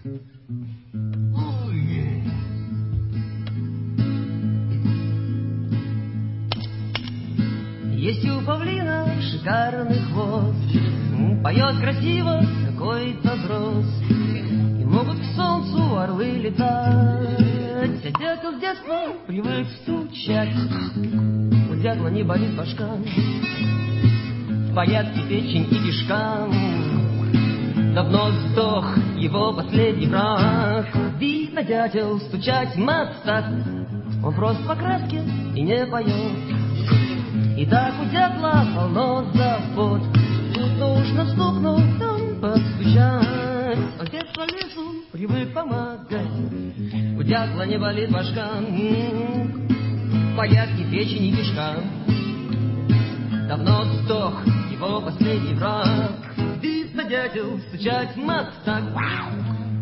Есть у павлина шикарный хвост, поет красиво какой-то дрозд, и могут к солнцу орлы летать. А дятел с детства привык стучать, у дятла не болит башка, в порядке печень и кишка. Давно сдох его последний враг. Видно, дятел стучать мастак, он просто по краске и не поет. И так у дятла полно забот, тут нужно стукнуть, там постучать. Он с детства лесу привык помогать, у дятла не болит башка, в порядке печень и кишка. Давно сдох его последний враг. Видно, дятел стучать мастак.